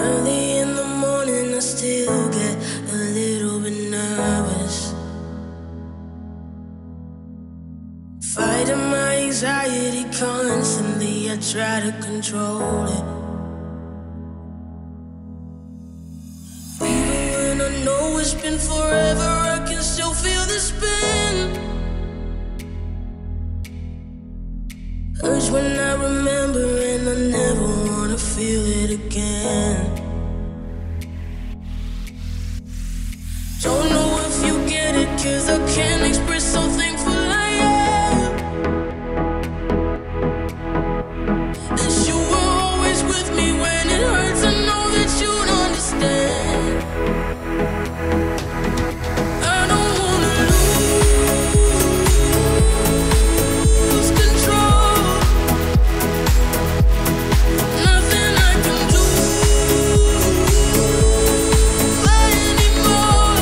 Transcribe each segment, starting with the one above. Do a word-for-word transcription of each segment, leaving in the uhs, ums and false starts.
Early in the morning, I still get a little bit nervous. Fighting my anxiety constantly, I try to control it. Even when I know it's been forever, I can still feel the spin. Urge when I remember, and I never wanna feel it again. Don't know if you get it, 'cause I can't express how thankful I am that you were always with me when it hurts. I know that you'd understand. I don't wanna lose control. Nothing I can do anymore.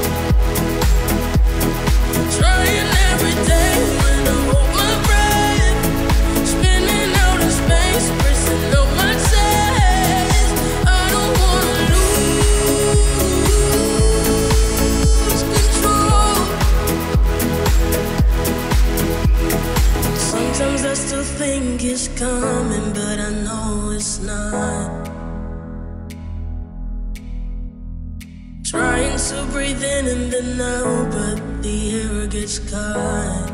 Trying every day when I hold my breath, spinning out of space, pressing up my chest. I don't wanna lose control. Sometimes I still think it's coming, but I know it's not. Trying to breathe in and then out, but the air gets caught.